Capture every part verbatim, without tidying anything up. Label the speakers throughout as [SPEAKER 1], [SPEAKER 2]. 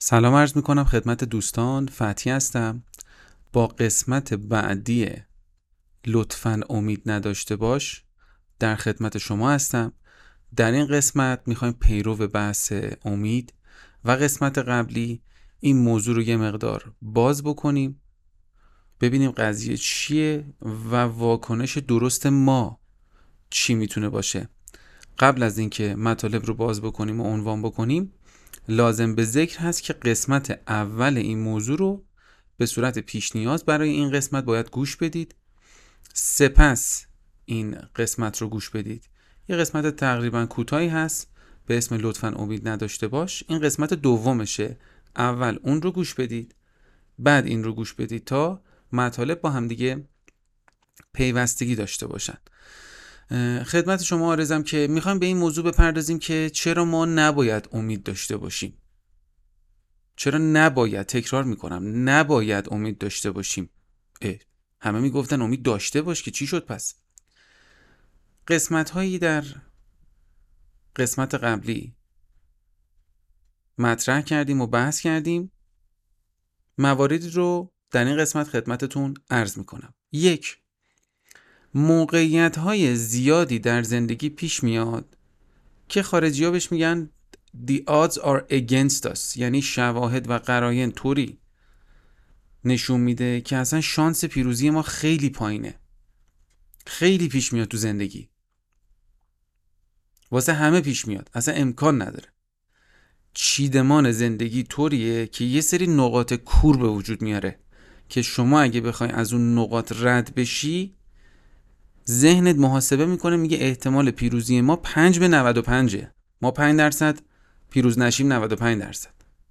[SPEAKER 1] سلام عرض میکنم خدمت دوستان، فتحی هستم. با قسمت بعدی لطفاً امید نداشته باش در خدمت شما هستم. در این قسمت میخوایم پیرو بحث امید و قسمت قبلی این موضوع رو یه مقدار باز بکنیم، ببینیم قضیه چیه و واکنش درست ما چی میتونه باشه. قبل از اینکه مطالب رو باز بکنیم و عنوان بکنیم، لازم به ذکر هست که قسمت اول این موضوع رو به صورت پیش نیاز برای این قسمت باید گوش بدید، سپس این قسمت رو گوش بدید. یه قسمت تقریبا کوتاهی هست به اسم لطفاً امید نداشته باش. این قسمت دومشه. اول اون رو گوش بدید، بعد این رو گوش بدید تا مطالب با هم دیگه پیوستگی داشته باشن. خدمت شما عرضم که میخوایم به این موضوع بپردازیم که چرا ما نباید امید داشته باشیم. چرا نباید، تکرار میکنم، نباید امید داشته باشیم. اه همه میگفتن امید داشته باش، که چی شد پس؟ قسمت هایی در قسمت قبلی مطرح کردیم و بحث کردیم، مواردی رو در این قسمت خدمتتون عرض میکنم. یک، موقعیت های زیادی در زندگی پیش میاد که خارجی ها بهش میگن The odds are against us، یعنی شواهد و قرائن طوری نشون میده که اصلا شانس پیروزی ما خیلی پایینه. خیلی پیش میاد تو زندگی، واسه همه پیش میاد، اصلا امکان نداره. چیدمان زندگی طوریه که یه سری نقاط کور به وجود میاره که شما اگه بخوای از اون نقاط رد بشی، ذهنت محاسبه میکنه، میگه احتمال پیروزی ما پنج به نود و پنجه، ما پنج درصد پیروز نشیم، نود و پنج درصد.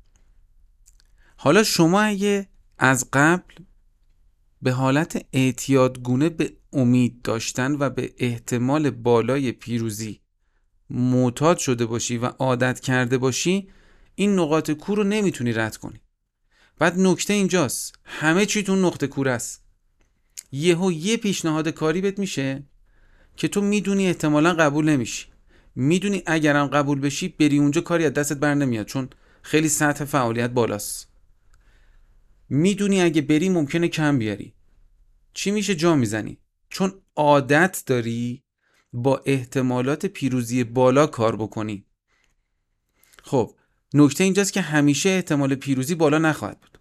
[SPEAKER 1] حالا شما اگه از قبل به حالت اعتیادگونه به امید داشتن و به احتمال بالای پیروزی معتاد شده باشی و عادت کرده باشی، این نقاط کور رو نمیتونی رد کنی. بعد نکته اینجاست، همه چی تو نقطه کور است. یهو یه پیشنهاد کاری بهت میشه که تو میدونی احتمالاً قبول نمیشی، میدونی اگرم قبول بشی بری اونجا کاری از دستت بر نمیاد چون خیلی سطح فعالیت بالاست، میدونی اگه بری ممکنه کم بیاری. چی میشه؟ جا میزنی، چون عادت داری با احتمالات پیروزی بالا کار بکنی. خب نکته اینجاست که همیشه احتمال پیروزی بالا نخواهد بود.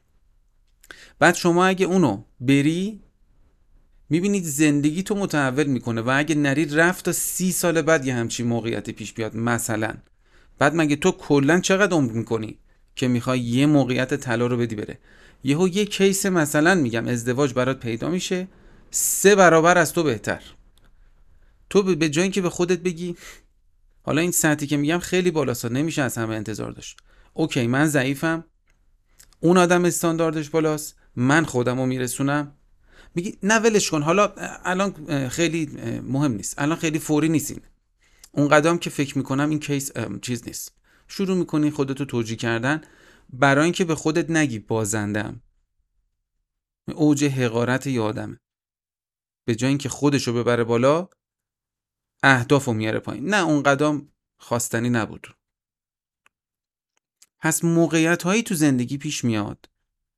[SPEAKER 1] بعد شما اگه اونو بری، میبینید زندگی تو متحول میکنه و اگه نری رفت تا سی سال بعد یه همچین موقعیتی پیش بیاد مثلا. بعد مگه تو کلن چقدر عمر میکنی که میخوای یه موقعیت طلا رو بدی بره؟ یهو یه کیس مثلا میگم ازدواج برات پیدا میشه، سه برابر از تو بهتر. تو به جای اینکه به خودت بگی حالا این سطحی که میگم خیلی بالاست، نمیشه از همه انتظار داشت، اوکی من ضعیفم، اون آدم استانداردش بالاست، من خودمو میرسونم، میگی نه ولش کن، حالا الان خیلی مهم نیست، الان خیلی فوری نیستین، اون قدم که فکر میکنم این کیس چیز نیست. شروع میکنی خودتو توجیه کردن برای اینکه به خودت نگی بازندم. اوج حقارت یه آدمه، به جای اینکه خودشو ببره بالا اهدافو میاره پایین. نه اون قدم خواستنی نبود. پس موقعیت هایی تو زندگی پیش میاد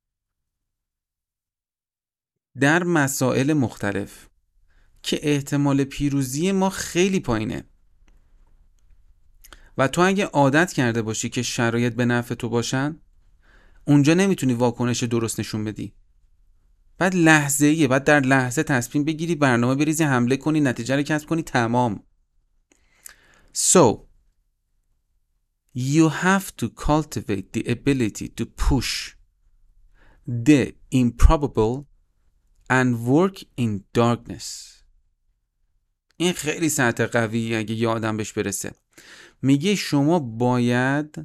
[SPEAKER 1] در مسائل مختلف که احتمال پیروزی ما خیلی پایینه و تو اگه عادت کرده باشی که شرایط به نفع تو باشن، اونجا نمیتونی واکنش درست نشون بدی. بعد لحظه ایه، بعد در لحظه تصمیم بگیری، برنامه بریزی، حمله کنی، نتیجه رو کسب کنی، تمام. So you have to cultivate the ability to push the improbable and work in darkness. این خیلی سطح قوی اگه یه آدم بهش برسه. میگه شما باید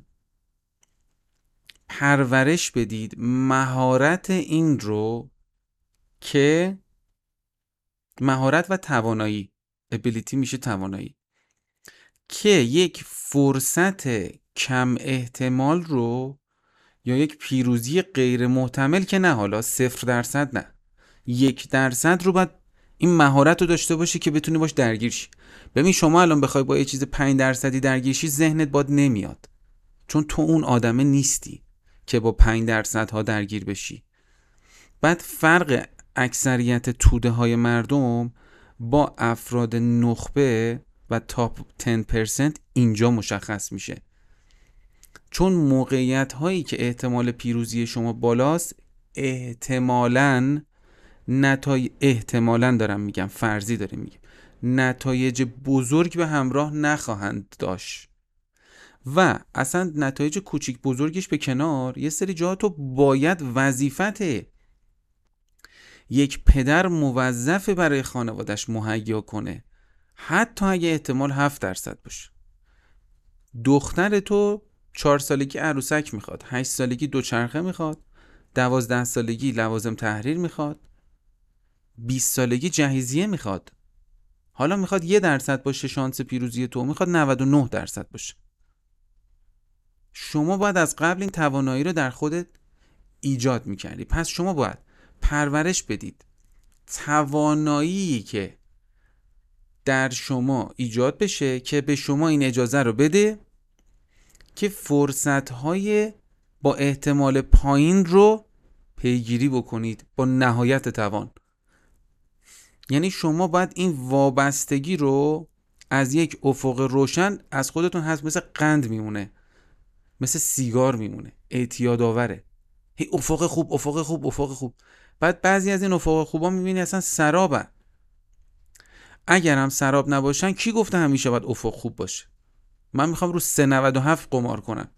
[SPEAKER 1] پرورش بدید مهارت این رو که مهارت و توانایی، ability میشه توانایی، که یک فرصت کم احتمال رو یا یک پیروزی غیر محتمل، که نه حالا صفر درصد نه، یک درصد رو باید این مهارت رو داشته باشی که بتونی باش درگیر شی. ببین شما الان بخوای با یه چیز پنج درصدی درگیر شی، ذهنت باد نمیاد چون تو اون آدمه نیستی. که با پنج درصد ها درگیر بشی. بعد فرق اکثریت توده های مردم با افراد نخبه و تاپ ده درصد اینجا مشخص میشه. چون موقعیت هایی که احتمال پیروزی شما بالاست، احتمالاً نتایج احتمالاً دارم میگم، فرضی داریم میگم، نتایج بزرگ به همراه نخواهند داشت. و اصلا نتایج کوچیک بزرگش به کنار، یه سری جاها تو باید وظیفته یک پدر موظف برای خانوادش مهیا کنه، حتی اگه احتمال هفت درصد باشه. دختر تو چهار سالگی عروسک میخواد، هشت سالگی دوچرخه میخواد، دوازده سالگی لوازم تحریر میخواد، بیست سالگی جهیزیه میخواد. حالا میخواد یه درصد باشه شانس پیروزی تو، میخواد نود و نه درصد باشه. شما باید از قبل این توانایی رو در خودت ایجاد میکردی. پس شما باید پرورش بدید توانایی که در شما ایجاد بشه که به شما این اجازه رو بده که فرصت‌های با احتمال پایین رو پیگیری بکنید با نهایت توان. یعنی شما باید این وابستگی رو از یک افق روشن از خودتون هست، مثل قند میمونه، مثل سیگار میمونه، اعتیاد آوره. هی افق خوب افق خوب افق خوب. بعد بعضی از این افق خوبا میبینی اصلا سرابن. اگر هم سراب نباشن کی گفته همیشه باید افق خوب باشه؟ من میخوام رو سه نود و هفت قمار کنم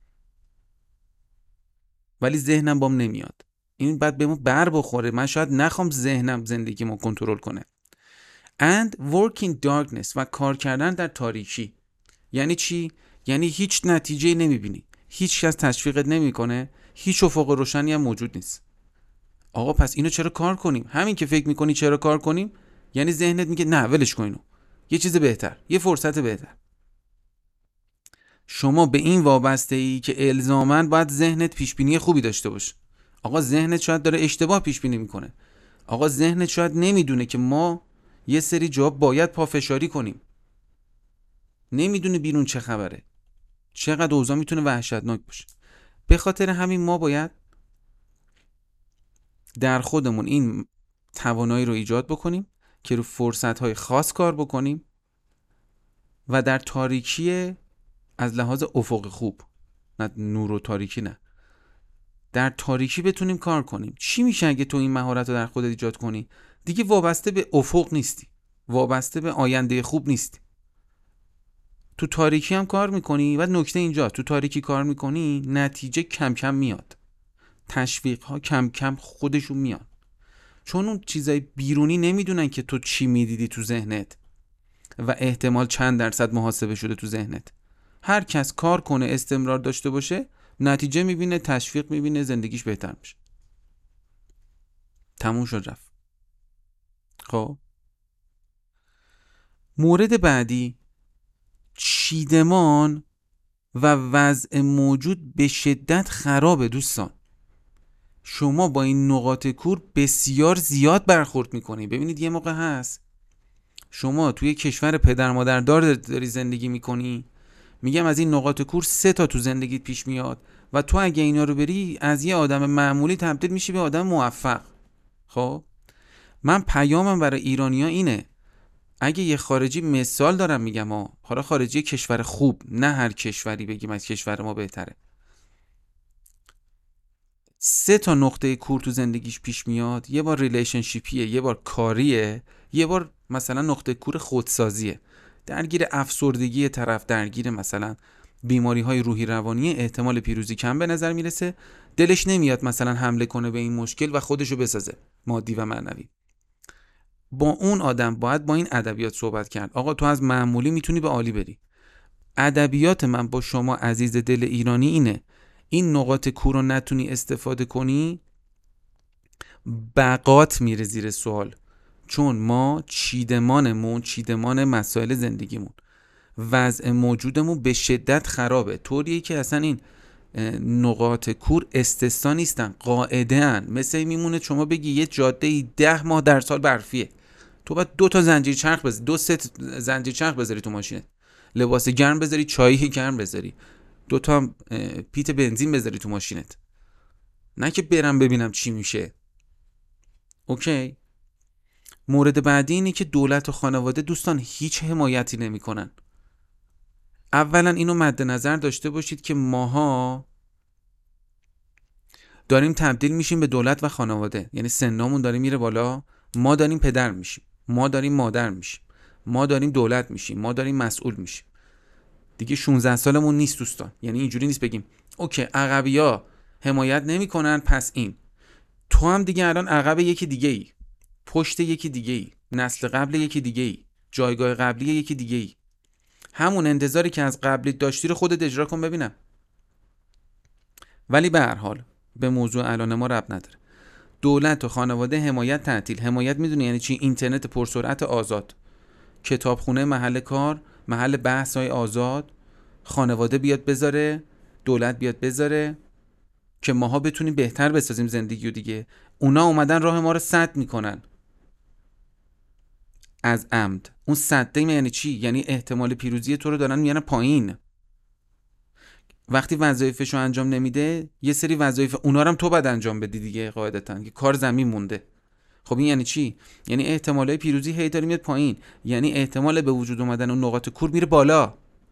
[SPEAKER 1] ولی ذهنم بام نمیاد. این بعد به ما بر بخوره. من شاید نخوام ذهنم زندگیمو کنترل کنه. and work in darkness و کار کردن در تاریکی. یعنی چی؟ یعنی هیچ نتیجه نمیبینی، هیچ کس تشویقت نمیکنه، هیچ افق روشنی هم موجود نیست. آقا پس اینو چرا کار کنیم؟ همین که فکر میکنی چرا کار کنیم، یعنی ذهنت میگه نه ولش کن اینو، یه چیز بهتر، یه فرصت بهتر. شما به این وابسته ای که الزاماً باید ذهنت پیش بینی خوبی داشته باشه. آقا ذهنت شاید داره اشتباه پیش بینی میکنه. آقا ذهنت شاید نمیدونه که ما یه سری جا باید پافشاری کنیم، نمیدونه بیرون چه خبره، چقدر اوضاع میتونه وحشتناک باشه. به خاطر همین ما باید در خودمون این توانایی رو ایجاد بکنیم که رو فرصت‌های خاص کار بکنیم و در تاریکی، از لحاظ افق خوب، نه نور و تاریکی، نه، در تاریکی بتونیم کار کنیم. چی میشه اگه تو این مهارت رو در خودت ایجاد کنی؟ دیگه وابسته به افق نیستی، وابسته به آینده خوب نیستی. تو تاریکی هم کار میکنی و نکته اینجا، تو تاریکی کار میکنی نتیجه کم کم میاد، تشویق ها کم کم خودشون میاد، چون اون چیزای بیرونی نمیدونن که تو چی میدیدی تو ذهنت و احتمال چند درصد محاسبه شده تو ذهنت. هر کس کار کنه، استمرار داشته باشه، نتیجه میبینه، تشویق میبینه، زندگیش بهتر میشه. تموم شد رفت. خب مورد بعدی، چیدمان و وضع موجود به شدت خرابه. دوستان شما با این نقاط کور بسیار زیاد برخورد میکنی. ببینید یه موقع هست شما توی کشور پدر مادر دار داری زندگی میکنی، میگم از این نقاط کور سه تا تو زندگیت پیش میاد و تو اگه اینا رو بری از یه آدم معمولی تبدیل میشی به آدم موفق. خب من پیامم برای ایرانی‌ها اینه، اگه یه خارجی، مثال دارم میگم ها، حالا خارجی کشور خوب، نه هر کشوری بگیم از کشور ما بهتره، سه تا نقطه کور تو زندگیش پیش میاد. یه بار ریلیشنشیپیه، یه بار کاریه، یه بار مثلا نقطه کور خودسازیه. درگیر افسردگی طرف، درگیر مثلا بیماری های روحی روانی، احتمال پیروزی کم به نظر میرسه، دلش نمیاد مثلا حمله کنه به این مشکل و خودشو بسازه مادی و معنوی. با اون آدم باید با این ادبیات صحبت کرد. آقا تو از معمولی میتونی به عالی بری. ادبیات من با شما عزیز دل ایرانی اینه، این نقاط کور رو نتونی استفاده کنی، بقات میره زیر سوال. چون ما چیدمانمون، چیدمان مسائل زندگیمون، وضع موجودمون به شدت خرابه، طوریه که اصلا این نقاط کور استثنا نیستن، قاعده ان. مثل میمونه شما بگی یه جاده ده ماه در سال برفیه، تو باید دو تا زنجیر چرخ بذاری، دو ست زنجیر چرخ بذاری تو ماشینت، لباس گرم بذاری، چایی گرم بذاری، دو تا پیت بنزین بذاری تو ماشینت. نه که برم ببینم چی میشه. اوکی. مورد بعدی اینه که دولت و خانواده دوستان هیچ حمایتی نمیکنن. اولا اینو مد نظر داشته باشید که ماها داریم تبدیل میشیم به دولت و خانواده، یعنی سنمون داره میره بالا، ما داریم پدر میشیم، ما داریم مادر میشیم، ما داریم دولت میشیم، ما داریم مسئول میشیم. دیگه شانزده سالمون نیست دوستان. یعنی اینجوری نیست بگیم اوکی عقبیا حمایت نمیکنن پس این، تو هم دیگه الان عقب یکی دیگه ای، پشت یکی دیگه ای، نسل قبل یکی دیگه ای، جایگاه قبلی یکی دیگه ای. همون انتظاری که از قبلی داشتی رو خودت اجرا کن ببینم. ولی به هر حال به موضوع الان ما ربط نداره. دولت و خانواده حمایت تعطیل. حمایت میدونی یعنی چی؟ اینترنت پرسرعت آزاد، کتابخونه محل کار، محل بحث‌های آزاد، خانواده بیاد بذاره، دولت بیاد بذاره که ماها بتونیم بهتر بسازیم زندگی. و دیگه اونا اومدن راه ما رو سد میکنن از عمد. اون سده یعنی چی؟ یعنی احتمال پیروزی تو رو دارن میارن پایین. وقتی وظایفشو انجام نمیده، یه سری وظایف اونا رو هم تو بعد انجام بدی دیگه قاعدتاً، که کار زمین مونده. خب این یعنی چی؟ یعنی احتمالای پیروزی هی داره میاد پایین، یعنی احتمال به وجود اومدن اون نقاط کور میره بالا.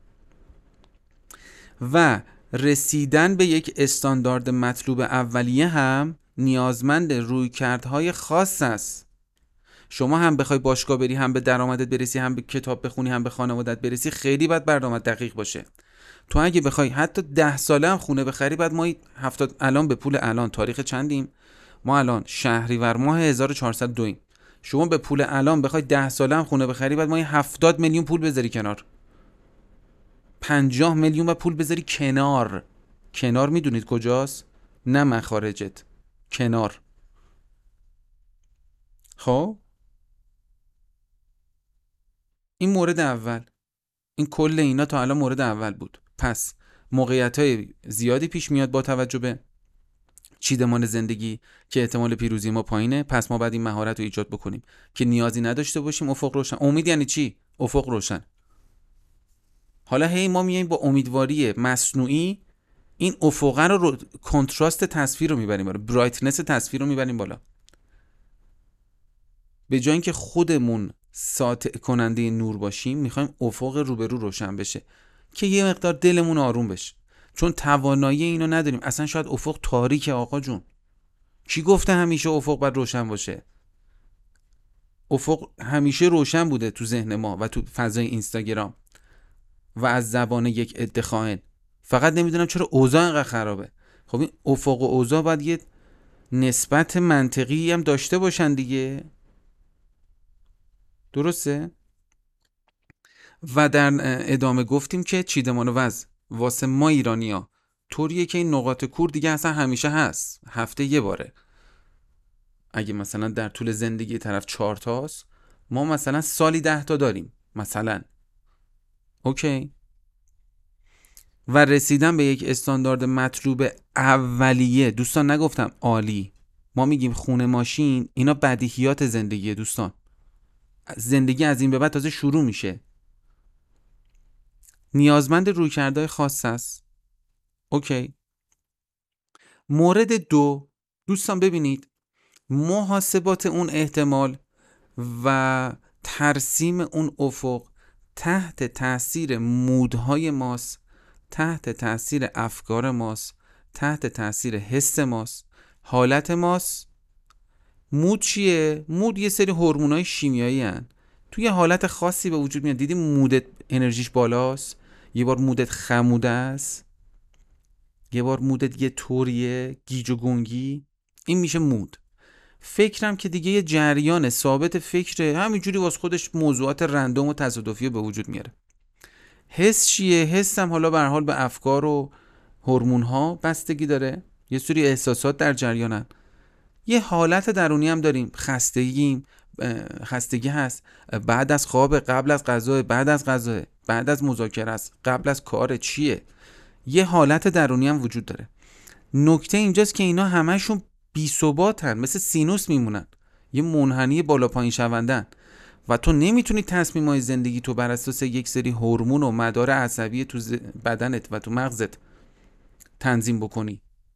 [SPEAKER 1] و رسیدن به یک استاندارد مطلوب اولیه هم نیازمند رویکردهای خاص است. شما هم بخوای باشگاه بری، هم به درآمدت برسی، هم به کتاب بخونی، هم به خانوادت برسی، خیلی باید برنامه دقیق باشه. تو اگه بخوای حتی ده ساله هم خونه بخری، بعد ما هفتاد الان به پول الان تاریخ چندیم؟ ما الان شهریور ماه هزار و چهارصد و دو ایم. شما به پول الان بخوای ده ساله هم خونه بخری، بعد ما هفتاد میلیون پول بذاری کنار، پنجاه میلیون و پول بذاری کنار. کنار میدونید کجاست؟ نه مخارجت، کنار. خب این مورد اول. این کل اینا تا الان مورد اول بود. پس موقعیت‌های زیادی پیش میاد با توجه به چیدمان زندگی که احتمال پیروزی ما پایینه. پس ما باید این مهارت رو ایجاد بکنیم که نیازی نداشته باشیم افق روشن. امید یعنی چی؟ افق روشن. حالا هی ما میایم با امیدواری مصنوعی این افقه رو, رو کنتراست تصویر رو میبریم بالا، برایتنس تصویر رو میبریم بالا، به جای اینکه خودمون ساطع کننده نور باشیم میخوایم افق روبرو روشن بشه که یه مقدار دلمون آروم بشه، چون توانایی اینو نداریم. اصلا شاید افق تاریکه آقا جون. کی گفته همیشه افق باید روشن باشه؟ افق همیشه روشن بوده تو ذهن ما و تو فضای اینستاگرام و از زبان یک عده خائن. فقط نمیدونم چرا اوضاع اینقدر خرابه. خب این افق و اوضاع باید یه نسبت منطقی هم داشته باشن دیگه، درسته؟ و در ادامه گفتیم که چیدمان وضع واسه ما ایرانیا طوریه که این نقاط کور دیگه اصلا همیشه هست، هفته یه باره. اگه مثلا در طول زندگی طرف چهار تاست، ما مثلا سالی ده تا داریم مثلا. اوکی. و رسیدن به یک استاندارد مطلوب اولیه، دوستان نگفتم عالی، ما میگیم خونه ماشین، اینا بدیهیات زندگیه دوستان. زندگی از این به بعد تازه شروع میشه. نیازمند رویکردهای خاص است. اوکی. مورد دو دوستان ببینید، محاسبات اون احتمال و ترسیم اون افق تحت تاثیر مودهای ماست، تحت تاثیر افکار ماست، تحت تاثیر حس ماست، حالت ماست. مود چیه؟ مود یه سری هورمونای شیمیایی هن. توی حالت خاصی به وجود میاد. دیدی مودت انرژیش بالاست، یه بار مودت خموده است، یه بار مودت یه طوریه گیج و گنگی. این میشه مود. فکرم که دیگه یه جریان ثابت فکره، همینجوری واسه خودش موضوعات رندوم و تصادفی به وجود میاره. حس چیه؟ حس هم حالا به هر حال به افکار و هورمون ها بستگی داره. یه سری احساسات در جریانن. یه حالت درونی هم داریم، خستگیم، خستگی هست، بعد از خواب، قبل از غذا، بعد از غذا، بعد از مذاکره است، قبل از کار، چیه؟ یه حالت درونی هم وجود داره. نکته اینجاست که اینا همشون بی ثباتن، مثل سینوس میمونن، یه منحنی بالا پایین شوندن و تو نمیتونی تصمیمای زندگی تو بر اساس یک سری هورمون و مدار عصبی تو بدنت و تو مغزت تنظیم بکنی.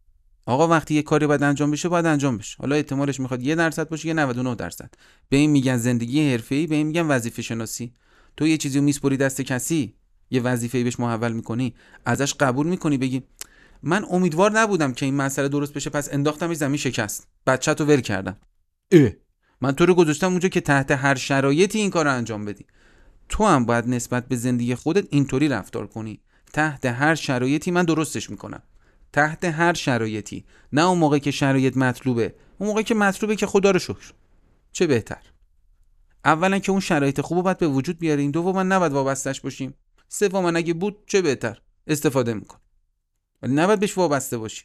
[SPEAKER 1] آقا وقتی یه کاری باید انجام بشه باید انجام بشه. حالا احتمالش میخواد یه درصد باشه، یه نود و نه درصد. به این میگن زندگی حرفه‌ای، به این میگن وظیفه شناسی. تو یه چیزی رو میسپری دست کسی، یه وظیفه‌ای بهش محول میکنی، ازش قبول میکنی، بگی من امیدوار نبودم که این مسئله درست بشه، پس انداختمش زمین شکست، بچه‌تو ول کردم. اه من تو رو گذاشتم اونجا که تحت هر شرایطی این کارو انجام بدی. تو هم باید نسبت به زندگی خودت اینطوری رفتار کنی. تحت هر شرایطی من درستش میکنم. تحت هر شرایطی، نه اون موقع که شرایط مطلوبه. اون موقع که مطلوبه که خدا رو شکر، چه بهتر. اولا که اون شرایط خوبو باید به وجود بیاریم، دوما نباید وابسته‌اش باشیم، سوما اگه بود چه بهتر، استفاده میکن، ولی نباید بهش وابسته باشی.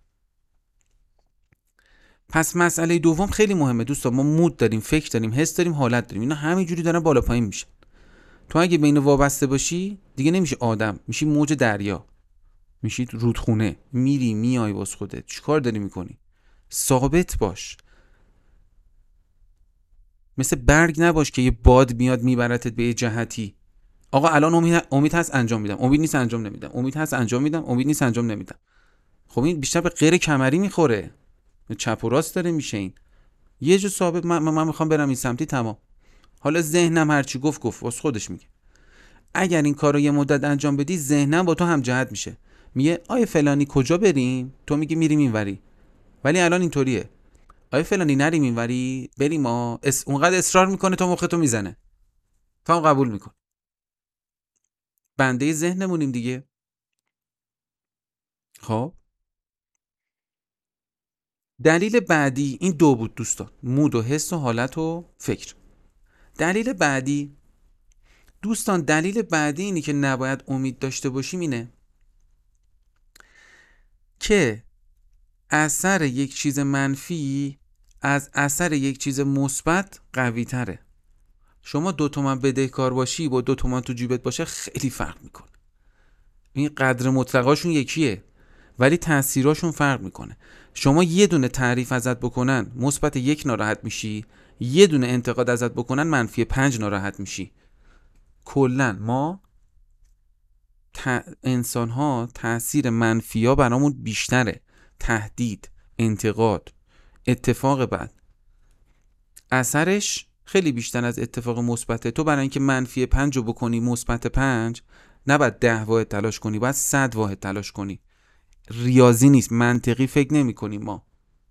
[SPEAKER 1] پس مسئله دوم خیلی مهمه دوستان. ما مود داریم، فکر داریم، حس داریم، حالت داریم. اینا همینجوری دارن بالا پایین میشه. تو اگه به اینو وابسته باشی دیگه نمیشه آدم، میشی موج دریا، میشی رودخونه، میری میای واسه خودت. چیکار داری میکنی؟ ثابت باش. مثل برگ نباش که یه باد میاد میبرتت به یه جهتی. آقا الان امید امید هست انجام میدم، امید نیست انجام نمیدم، امید هست انجام میدم، امید نیست انجام نمیدم. خب این بیشتر به غیر کمری میخوره، چپ و راست داره میشه. این یه جو ثابت، من, من میخوام برم این سمتی، تمام. حالا ذهنم هرچی گفت گفت واسه خودش میگه. اگر این کارو یه مدت انجام بدی، ذهنم با تو هم جهت میشه، میگه آیه فلانی کجا بریم، تو میگی میریم اینوری. ولی الان اینطوریه، آیه فلانی نریم اینوری، بریم. ما اس... اونقدر اصرار میکنه تا مخ تو میزنه، تا هم قبول میکن. بنده ذهنمونیم دیگه. خب دلیل بعدی این دو بود دوستان، مود و حس و حالت و فکر. دلیل بعدی دوستان، دلیل بعدی اینی که نباید امید داشته باشیم اینه که اثر یک چیز منفی از اثر یک چیز مثبت قوی تره. شما دو تومن بدهکار باشی با دو تومن تو جیبت باشه خیلی فرق میکنه. این قدر مطلقاشون یکیه ولی تاثیراشون فرق میکنه. شما یه دونه تعریف ازت بکنن مثبت یک ناراحت میشی، یه دونه انتقاد ازت بکنن منفی پنج ناراحت میشی. کلن ما ت... انسان ها تاثیر منفی ها برامون بیشتره. تهدید، انتقاد، اتفاق بد، اثرش خیلی بیشتر از اتفاق مثبته. تو برای اینکه منفی پنج رو بکنی مثبت پنج، نباید ده واحد تلاش کنی، باید صد واحد تلاش کنی. ریاضی نیست، منطقی فکر نمی کنیم ما.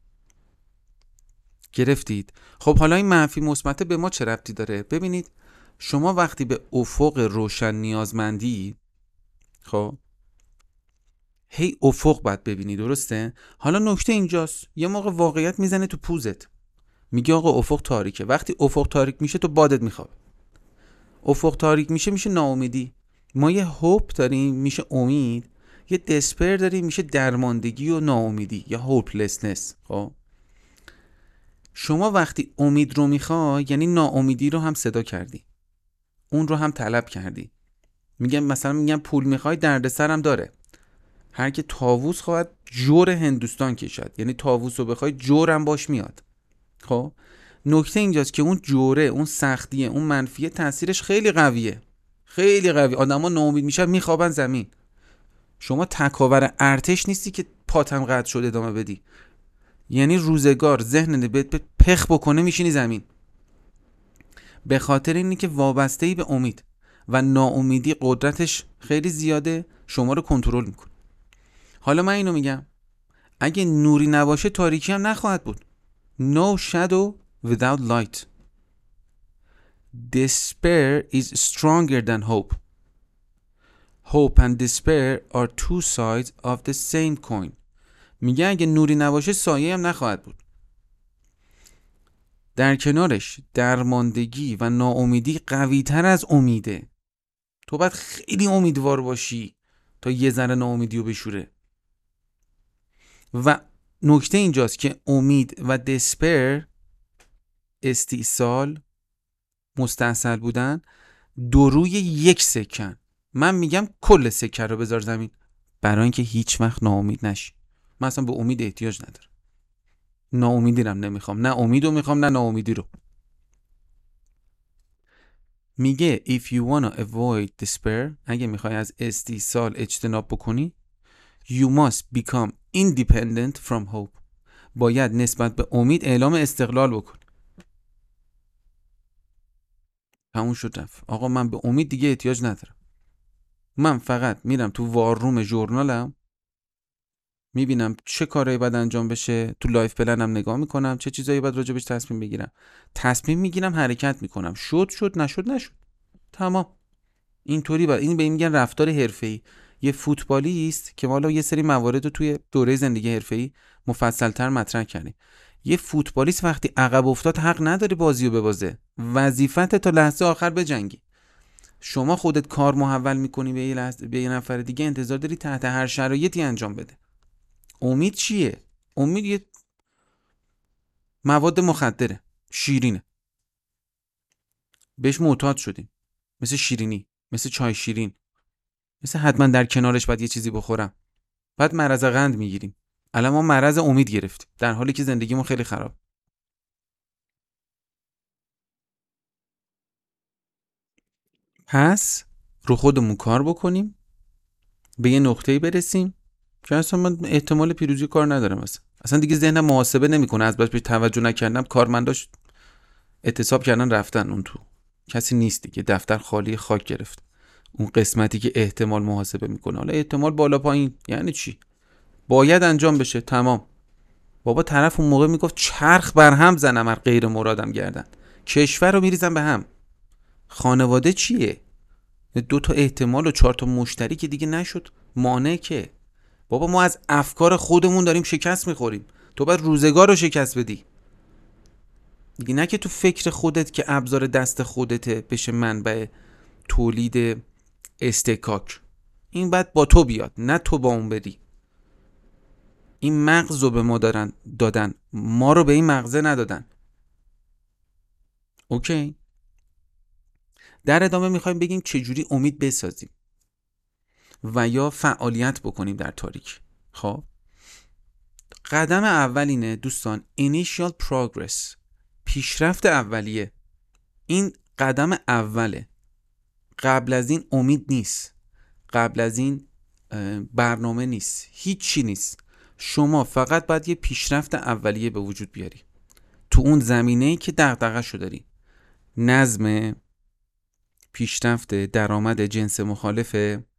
[SPEAKER 1] گرفتید؟ خب حالا این منفی مثبت به ما چه ربطی داره؟ ببینید شما وقتی به افق روشن نیازمندی، خب هی افق باید ببینی، درسته؟ حالا نکته اینجاست، یه موقع واقعیت میزنه تو پوزت، میگه آقا افق تاریکه. وقتی افق تاریک میشه تو بادت میخواد. افق تاریک میشه میشه ناامیدی. ما یه هوپ داریم میشه امید، یه دسپر داریم میشه درماندگی و ناامیدی یا هوپلسنس. خب شما وقتی امید رو میخوای یعنی ناامیدی رو هم صدا کردی، اون رو هم طلب کردی. میگم مثلا میگم پول میخوای، دردسرم داره. هر که طاووس خواهد جور هندوستان کشد، یعنی طاووس رو بخوای جورم باش میاد. خب نکته اینجاست که اون جوره، اون سختیه، اون منفیه تاثیرش خیلی قویه، خیلی قوی. آدما ناامید میشن میخوابن زمین. شما تکاور ارتش نیستی که پاتم قطع شد ادامه بدی. یعنی روزگار ذهن بهت پخ بکنه میشینی زمین. به خاطر اینی که وابسته‌ای به امید و ناامیدی قدرتش خیلی زیاده، شما رو کنترل میکنه. حالا من اینو میگم، اگه نوری نباشه تاریکی هم نخواهد بود. No shadow without light. Despair is stronger than hope. Hope and despair are two sides of the same coin. میگه اگه نوری نباشه سایه هم نخواهد بود. در کنارش درماندگی و ناامیدی قوی تر از امیده. تو باید خیلی امیدوار باشی تا یه ذره ناامیدی رو بشوره. و نکته اینجاست که امید و دسپر، استیصال، مستاصل بودن، دو روی یک سکن. من میگم کل سکه رو بذار زمین برای اینکه هیچ وقت ناامید نشی. من اصلا به امید احتیاج ندارم، ناامیدی رو نمیخوام، نه امیدو میخوام نه ناامیدی رو. میگه if you wanna avoid despair، اگه میخوای از استیصال اجتناب بکنی، you must become independent from hope. باید نسبت به امید اعلام استقلال بکن. همون شد رفت. آقا من به امید دیگه احتیاج ندارم. من فقط میرم تو وارروم ژورنالم، میبینم چه کارهایی باید انجام بشه، تو لایف پلنم نگاه میکنم چه چیزایی باید راجبش تصمیم بگیرم، تصمیم میگیرم، حرکت میکنم، شد شد نشد نشد، تمام. اینطوری باید. این به این میگن رفتار حرفه‌ای. یه فوتبالیست که حالا یه سری موارد رو توی دوره زندگی حرفه‌ای مفصل‌تر مطرح کردیم. یه فوتبالیست وقتی عقب افتاد حق نداره بازیو ببازه، وظیفته تا لحظه آخر بجنگی. شما خودت کار محول میکنی به یه لحظه به یه نفر دیگه، انتظار داری تحت هر شرایطی انجام بده. امید چیه؟ امید یه مواد مخدره، شیرینه، بهش معتاد شدیم، مثل شیرینی، مثل چای شیرین، مثل حتما در کنارش باید یه چیزی بخورم، بعد مرض قند میگیریم. الان ما مرض امید گرفتیم در حالی که زندگیمون خیلی خراب. پس رو خودمون کار بکنیم، به یه نقطه‌ای برسیم که اصلا من احتمال پیروزی کار ندارم. اصلا اصلا دیگه ذهنم محاسبه نمیکنه، از بس به توجه نکردم کارمنداش اعتصاب کردن رفتن اون تو، کسی نیست دیگه، دفتر خالی، خاک گرفت. اون قسمتی که احتمال محاسبه میکنه، حالا احتمال بالا پایین یعنی چی؟ باید انجام بشه، تمام. بابا طرف اون موقع میگفت چرخ بر هم زنم ار غیر مرادم گردن، کشور رو میریزم به هم. خانواده چیه؟ دو تا احتمال و چهار تا مشتری که دیگه نشد مانع که. بابا ما از افکار خودمون داریم شکست میخوریم، تو باید روزگار رو شکست بدی دیگه، نه که تو فکر خودت که ابزار دست خودته بشه منبع تولید استکاک. این باید با تو بیاد، نه تو با اون بدی. این مغز رو به ما دارن دادن، ما رو به این مغزه ندادن. اوکی. در ادامه میخوایم بگیم چجوری امید بسازیم و یا فعالیت بکنیم در تاریک. خب قدم اول اینه دوستان، initial progress، پیشرفت اولیه. این قدم اوله، قبل از این امید نیست، قبل از این برنامه نیست، هیچی نیست. شما فقط باید یه پیشرفت اولیه به وجود بیاری تو اون زمینه‌ای که دغدغه‌شو داری. نظم، پیشرفت درآمد جنس مخالف،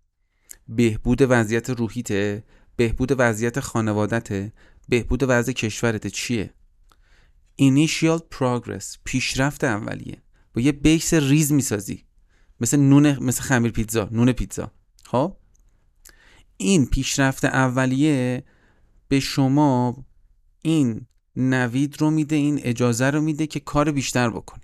[SPEAKER 1] بهبود وضعیت روحیته، بهبود وضعیت خانوادته، بهبود وضع کشورته. چیه؟ initial progress، پیشرفت اولیه. با یه بیس ریز میسازی، مثل نون، مثل خمیر پیتزا، نون پیتزا. خب این پیشرفت اولیه به شما این نوید رو میده، این اجازه رو میده که کار بیشتر بکنی.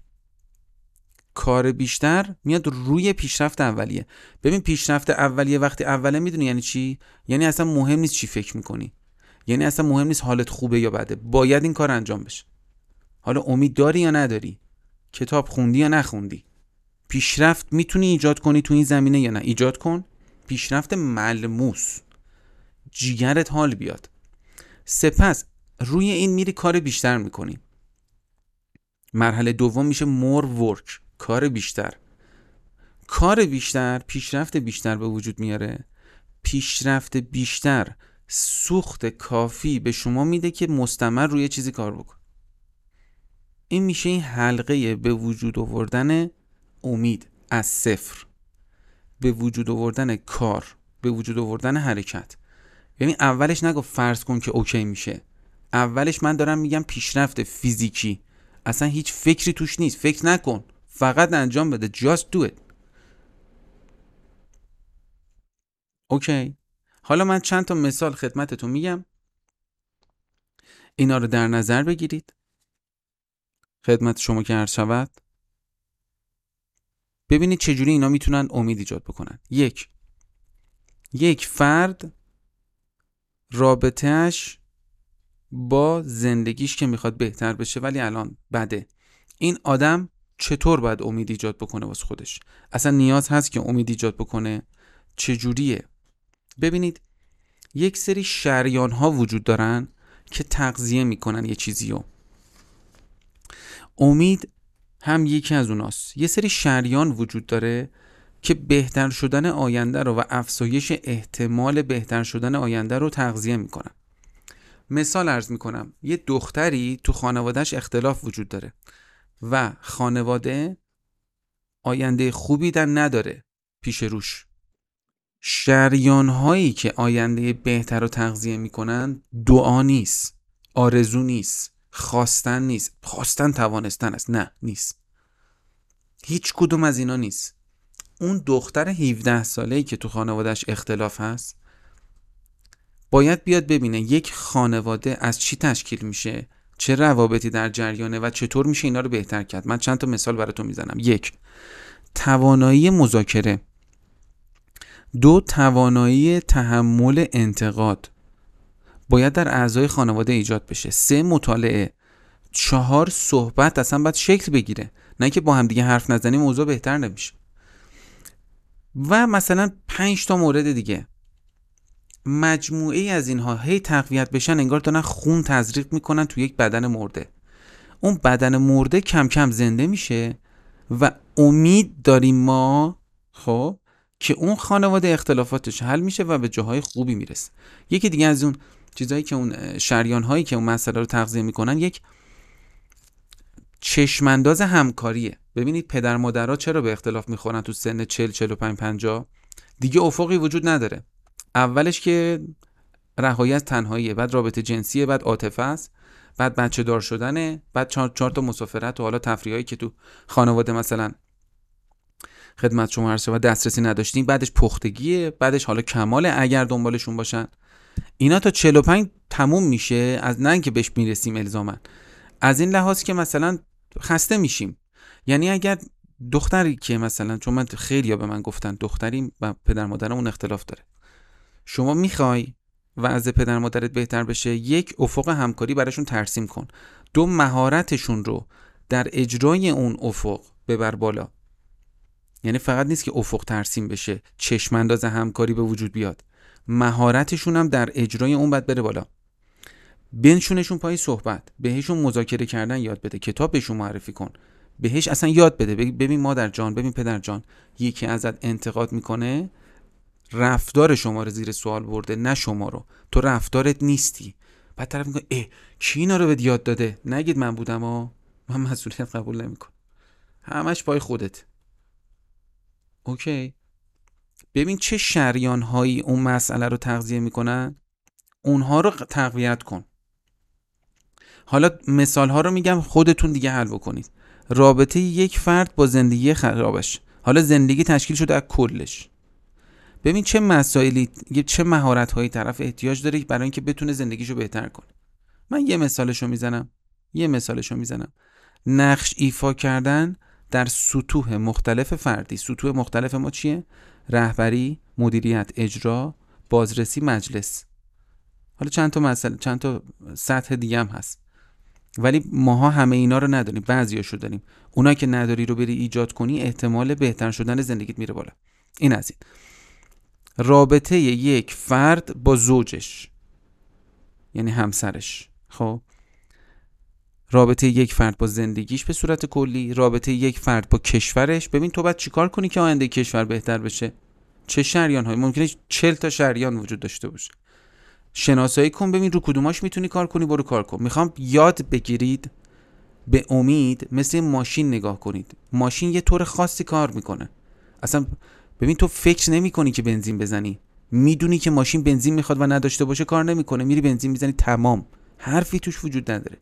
[SPEAKER 1] کار بیشتر میاد روی پیشرفت اولیه. ببین پیشرفت اولیه وقتی اوله میدونی یعنی چی؟ یعنی اصلا مهم نیست چی فکر میکنی، یعنی اصلا مهم نیست حالت خوبه یا بده، باید این کار انجام بشه. حالا امید داری یا نداری، کتاب خوندی یا نخوندی، پیشرفت میتونی ایجاد کنی تو این زمینه یا نه، ایجاد کن. پیشرفت ملموس، جیگرت حال بیاد. سپس روی این میری کار بیشتر میکنی. مرحله دوم میشه more work، کار بیشتر. کار بیشتر پیشرفت بیشتر به وجود میاره. پیشرفت بیشتر سوخت کافی به شما میده که مستمر روی چیزی کار بکن. این میشه این حلقه به وجود آوردن امید از صفر، به وجود آوردن کار، به وجود آوردن حرکت. یعنی اولش نگو فرض کن که اوکی میشه، اولش من دارم میگم پیشرفت فیزیکی، اصلا هیچ فکری توش نیست، فکر نکن، فقط انجام بده. just do it. اوکی. حالا من چند تا مثال خدمتتون میگم، اینا رو در نظر بگیرید خدمت شما که عرض شود، ببینید چجوری اینا میتونن امید ایجاد بکنن. یک یک فرد رابطهش با زندگیش که میخواد بهتر بشه ولی الان بده، این آدم چطور باید امید ایجاد بکنه واسه خودش؟ اصلا نیاز هست که امید ایجاد بکنه؟ چجوریه؟ ببینید یک سری شریان ها وجود دارن که تغذیه میکنن یه چیزیو. امید هم یکی از اوناست. یه سری شریان وجود داره که بهتر شدن آینده رو و افزایش احتمال بهتر شدن آینده رو تغذیه میکنن. مثال عرض میکنم، یه دختری تو خانوادهش اختلاف وجود داره و خانواده آینده خوبی در نداره پیش روش. شریان هایی که آینده بهتر رو تغذیه میکنن دعا نیست، آرزو نیست، خواستن نیست. خواستن توانستن است، نه نیست، هیچ کدوم از اینا نیست. اون دختر هفده ساله‌ای که تو خانوادهش اختلاف هست باید بیاد ببینه یک خانواده از چی تشکیل میشه، چه روابطی در جریانه و چطور میشه اینا رو بهتر کرد. من چند تا مثال براتون میزنم. یک، توانایی مذاکره. دو، توانایی تحمل انتقاد باید در اعضای خانواده ایجاد بشه. سه، مطالعه. چهار، صحبت اصلا باید شکل بگیره، نه که با هم دیگه حرف نزنیم موضوع بهتر نمیشه. و مثلا پنج تا مورد دیگه. مجموعه از اینها هی تقویت بشن انگار دارن خون تزریق میکنن تو یک بدن مرده. اون بدن مرده کم کم زنده میشه و امید داریم ما خب که اون خانواده اختلافاتش حل میشه و به جاهای خوبی میرسه. یکی دیگه از اون چیزایی که اون شریان هایی که اون مسئله رو تغذیه میکنن یک چشمانداز همکاریه. ببینید پدر مادرها چرا به اختلاف میخورن تو سن چهل، چهل و پنج، پنجاه؟ دیگه افقی وجود نداره. اولش که رهایی از تنهاییه، بعد رابطه جنسیه، بعد عاطفه است، بعد بچه دار شدنه، بعد چهار, چهار تا مسافرت و حالا تفریحایی که تو خانواده مثلا خدمت شما عرض و دسترسی نداشتیم، بعدش پختگیه، بعدش حالا کماله اگر دنبالشون باشن. اینا تا چهل و پنج تموم میشه، از نه که بهش میرسیم الزاما، از این لحاظ که مثلا خسته میشیم. یعنی اگر دختری که مثلا، چون من خیلی ها به من گفتن دختری و پدر مادرمون اختلاف داره، شما میخوای وضع پدر مادرت بهتر بشه، یک، افق همکاری براشون ترسیم کن. دو، مهارتشون رو در اجرای اون افق ببر بالا. یعنی فقط نیست که افق ترسیم بشه، چشم انداز همکاری به وجود بیاد، مهارتشون هم در اجرای اون باید بره بالا. بنشونشون پای صحبت، بهشون مذاکره کردن یاد بده، کتاب بهشون معرفی کن، بهش اصلا یاد بده. ببین مادر جان، ببین پدر جان، یکی ازت انتقاد میکنه، رفتار شما رو زیر سوال برده، نه شما رو. تو رفتارت نیستی. بعد طرف میگه اه کی اینا رو بهت یاد داده؟ نگید من بودم ها، من مسئولیت قبول نمیکنم. همش پای خودت. اوکی. ببین چه شریان هایی اون مسئله رو تغذیه میکنن، اونها رو تقویت کن. حالا مثال ها رو میگم، خودتون دیگه حل بکنید. رابطه یک فرد با زندگی خرابش. حالا زندگی تشکیل شده از کلش. ببین چه مسائلی، چه مهارت هایی طرف احتیاج داره برای اینکه بتونه زندگیشو بهتر کنه. من یه مثالشو میزنم. یه مثالشو میزنم. نقش ایفا کردن در سطوح مختلف فردی. سطوح مختلف ما چیه؟ رهبری، مدیریت، اجرا، بازرسی، مجلس. حالا چند تا مسئله، چند تا سطح دیگه هم هست. ولی ماها همه اینا رو نداریم، بعضیاشو داریم. اونا که نداری رو بری ایجاد کنی، احتمال بهتر شدن زندگیت میره بالا. این از این. رابطه یک فرد با زوجش، یعنی همسرش. خب رابطه یک فرد با زندگیش به صورت کلی، رابطه یک فرد با کشورش. ببین تو باید چیکار کنی که آینده کشور بهتر بشه. چه شریان های ممکنه چهل تا شریان وجود داشته باشه. شناسایی کن ببین رو کدوماش میتونی کار کنی، برو کار کن. میخوام یاد بگیرید به امید مثل ماشین نگاه کنید. ماشین یه طور خاصی کار میکنه. اصلا ببین تو فکر نمی کنی که بنزین بزنی، میدونی که ماشین بنزین میخواد و نداشته باشه کار نمیکنه، میری بنزین میزنی، تمام، حرفی توش وجود نداره.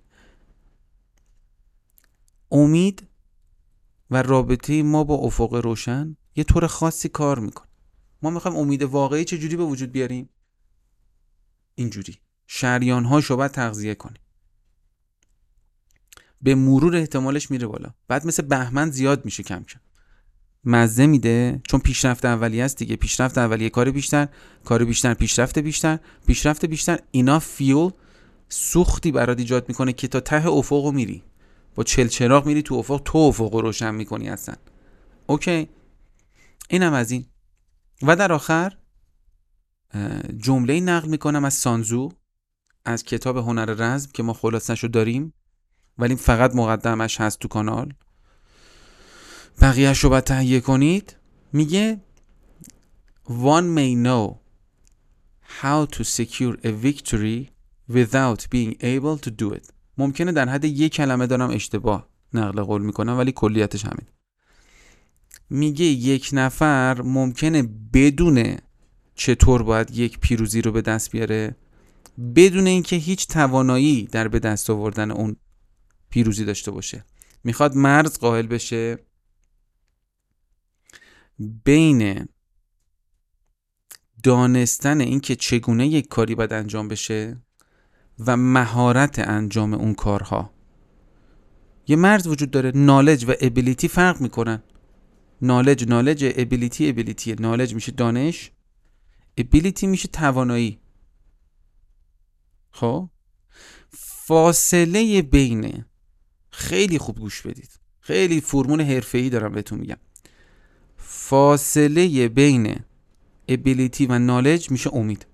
[SPEAKER 1] امید و رابطه ما با افق روشن یه طور خاصی کار میکنه. ما میخوایم امید واقعی چجوری به وجود بیاریم؟ اینجوری شریان‌هاشو باید تغذیه کنیم. به مرور احتمالش میره بالا. بعد مثل بهمن زیاد میشه کم کم. مزه میده، چون پیشرفت اولیه است دیگه. پیشرفت اولیه کار بیشتر، کار بیشتر، پیشرفت بیشتر، پیشرفت بیشتر. اینا فیول، سوختی برات ایجاد میکنه که تا ته افقو میری. با چل چراغ میری تو افق، تو افقو روشن میکنی اصلا. اوکی. اینم از این. و در آخر جمله‌ای نقل میکنم از سانزو از کتاب هنر رزم که ما خلاصه‌شو داریم ولی فقط مقدمش هست تو کانال، بقیه‌شو باید تهیه کنید. میگه One may know how to secure a victory without being able to do it. ممکنه در حد یک کلمه دارم اشتباه نقل قول میکنم ولی کلیتش همین. میگه یک نفر ممکنه بدونه چطور باید یک پیروزی رو به دست بیاره بدون اینکه هیچ توانایی در به دست آوردن اون پیروزی داشته باشه. میخواد مرز قائل بشه بین دانستن اینکه چگونه یک کاری باید انجام بشه و مهارت انجام اون کارها. یه مرز وجود داره. نالج و ابیلیتی فرق میکنن. نالج نالج، ابیلیتی ابیلیتی. نالج میشه دانش، ابیلیتی میشه توانایی. خب فاصله بین، خیلی خوب گوش بدید، خیلی فرمول حرفه‌ای دارم بهتون میگم، فاصله بین ابیلیتی و نالج میشه امید.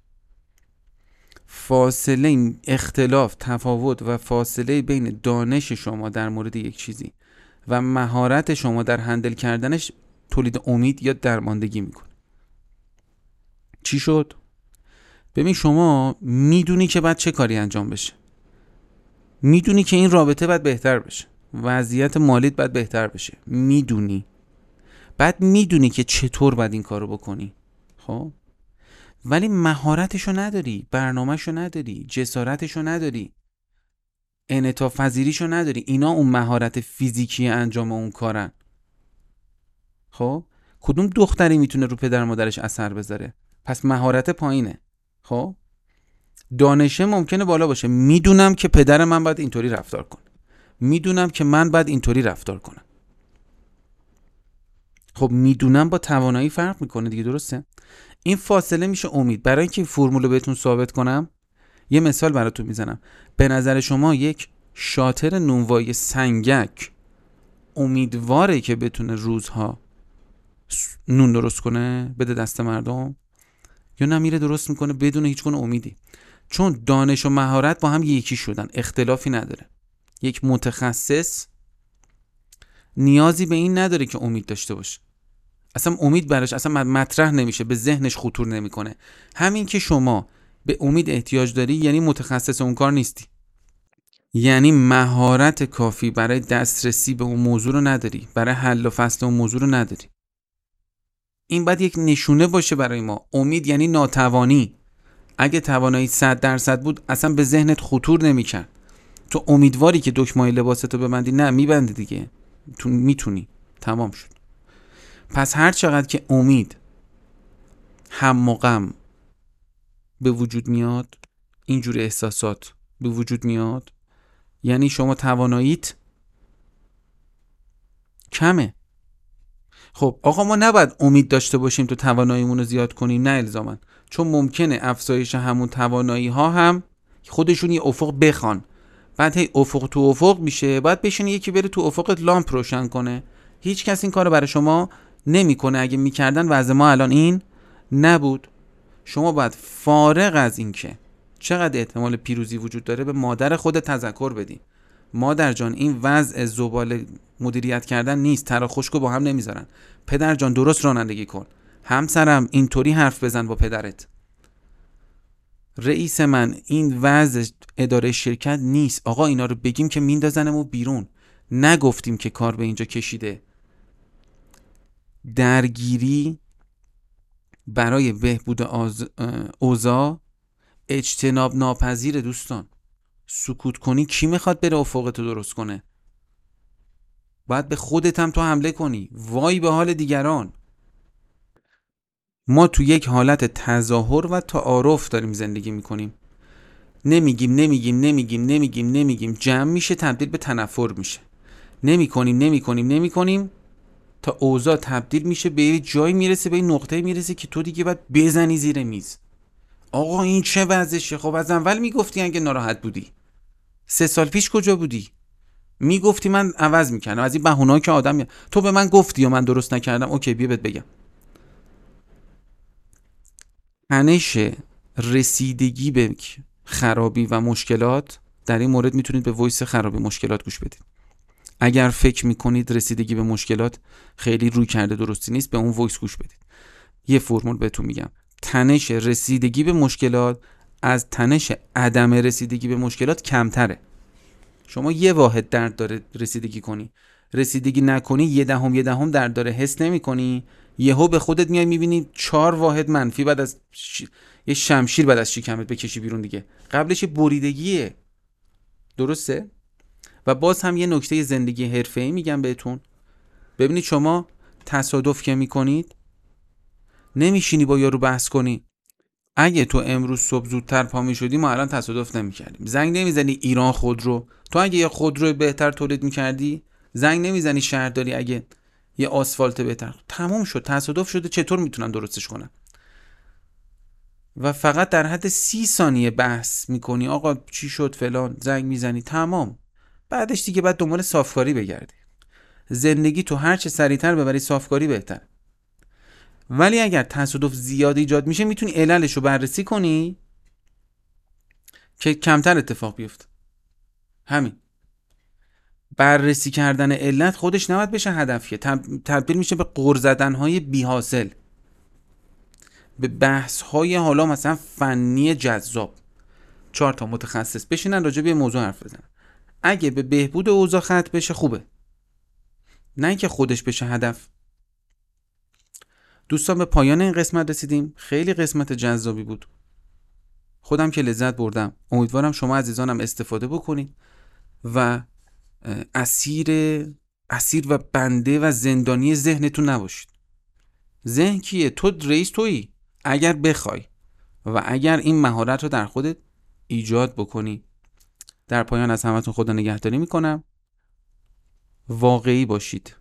[SPEAKER 1] فاصله، اختلاف، تفاوت و فاصله بین دانش شما در مورد یک چیزی و مهارت شما در هندل کردنش تولید امید یا درماندگی میکنه. چی شد؟ ببین شما میدونی که باید چه کاری انجام بشه، میدونی که این رابطه باید بهتر بشه، وضعیت مالیت باید بهتر بشه، میدونی، بعد میدونی که چطور باید این کارو بکنی. خب ولی مهارتشو نداری، برنامهشو نداری، جسارتشو نداری، انعطاف پذیریشو نداری. اینا اون مهارت فیزیکی انجام اون کارن. خب کدوم دختری میتونه رو پدر مادرش اثر بذاره؟ پس مهارت پایینه. خب دانشه ممکنه بالا باشه، میدونم که پدر من باید اینطوری رفتار کنه، میدونم که من باید اینطوری رفتار کنم. خب میدونم با توانایی فرق میکنه دیگه، درسته؟ این فاصله میشه امید. برای اینکه فرمول رو بهتون ثابت کنم یه مثال براتون میزنم. به نظر شما یک شاطر نونوایی سنگک امیدواره که بتونه روزها نون درست کنه بده دست مردم، یا نمیره درست میکنه بدون هیچ گونه امیدی؟ چون دانش و مهارت با هم یکی شدن، اختلافی نداره. یک متخصص نیازی به این نداره که امید داشته باشه، اصلا امید براش اصلا مطرح نمیشه، به ذهنش خطور نمیکنه. همین که شما به امید احتیاج داری یعنی متخصص اون کار نیستی، یعنی مهارت کافی برای دسترسی به اون موضوع رو نداری، برای حل و فصل اون موضوع رو نداری. این باید یک نشونه باشه برای ما. امید یعنی ناتوانی. اگه توانایی صد درصد بود اصلا به ذهنت خطور نمیکرد. تو امیدواری که دکمه لباستو ببندی؟ نه، میبندی دیگه، تو میتونی، تمام شد. پس هر چقدر که امید هم و غم به وجود میاد، اینجور احساسات به وجود میاد، یعنی شما تواناییت کمه. خب آقا ما نباید امید داشته باشیم تو تواناییمون رو زیاد کنیم؟ نه الزاماً، چون ممکنه افزایش همون توانایی ها هم خودشون یه افق بخوان، بعد هی افق تو افق میشه، بعد بشینه یکی بره تو افق لامپ روشن کنه. هیچ کس این کارو برای شما نمیکنه. اگه میکردن وضع ما الان این نبود. شما باید فارغ از این که چقدر احتمال پیروزی وجود داره به مادر خود تذکر بدی: مادر جان این وضع زباله مدیریت کردن نیست، ترا خشکو با هم نمیذارن. پدر جان درست رانندگی کن. همسرم اینطوری حرف بزن با پدرت. رئیس من این وضع اداره شرکت نیست. آقا اینا رو بگیم که میندازنمو بیرون، نگفتیم که کار به اینجا کشیده. درگیری برای بهبود اوضاع اجتناب ناپذیر. دوستان سکوت کنی کی میخواد بره افقتو درست کنه؟ باید به خودت هم تو حمله کنی. وای به حال دیگران. ما تو یک حالت تظاهر و تعارف داریم زندگی میکنیم. نمیگیم نمیگیم نمیگیم نمیگیم نمیگیم جمع میشه تبدیل به تنفر میشه. نمیکنیم نمیکنیم نمیکنیم تا اوضاع تبدیل میشه به یه جایی میرسه، به این نقطه میرسه که تو دیگه باید بزنی زیر میز. آقا این چه وضعشه؟ خب از اول میگفتی اگه ناراحت بودی. سه سال پیش کجا بودی؟ میگفتی من عوض میکنم. از این بهونه‌ها که آدم می... تو به من گفتی یا من درست نکردم، اوکی بیا بهت بگم. تنش رسیدگی به خرابی و مشکلات، در این مورد میتونید به وایس خرابی مشکلات گوش بدید. اگر فکر میکنید رسیدگی به مشکلات خیلی روی کرده درستی نیست، به اون وایس گوش بدید. یه فرمول بهتون میگم: تنش رسیدگی به مشکلات از تنش عدم رسیدگی به مشکلات کمتره. شما یه واحد درد داره رسیدگی کنی، رسیدگی نکنی یه دهم یه دهم درد داره حس نمی کنی، یهو به خودت میای میبینی چهار واحد منفی بعد از ش... یه شمشیر بعد از شکمت بکشی بیرون دیگه. قبلش بریدگیه. درسته؟ و باز هم یه نکته زندگی حرفه‌ای میگم بهتون. ببینید شما تصادف که میکنید نمیشینی با یارو بحث کنی اگه تو امروز صبح زودتر پا میشدی ما الان تصادف نمیکردیم. زنگ نمیزنی ایران خودرو، تو اگه یه خودرو بهتر تولید میکردی زنگ نمیزنی شهرداری اگه یه آسفالت بهتر. تموم شد، تصادف شده، چطور میتونن درستش کنن؟ و فقط در حد سی ثانیه بحث میکنی آقا چی شد فلان، زنگ میزنی تمام. بعدش دیگه بعد دنبال صافکاری بگردی. زندگی تو هر چه سریعتر ببری صافکاری بهتر. ولی اگر تصادف زیاد ایجاد میشه میتونی عللش رو بررسی کنی که کمتر اتفاق بیفته. همین بررسی کردن علت خودش نباید بشه هدف، که تبدیل میشه به غر زدن‌های بی حاصل، به بحث‌های حالا مثلا فنی جذاب. چهار تا متخصص بشینن راجع به موضوع حرف بزنن. اگه به بهبود اوضاع ختم بشه خوبه، نه اینکه خودش بشه هدف. دوستان به پایان این قسمت رسیدیم. خیلی قسمت جذابی بود، خودم که لذت بردم. امیدوارم شما عزیزانم استفاده بکنید و اسیر اسیر و بنده و زندانی ذهنتون نباشید. ذهن کیه؟ تو رئیس تویی اگر بخوای و اگر این مهارت رو در خودت ایجاد بکنی. در پایان از همتون خدا نگهداری میکنم. واقعی باشید.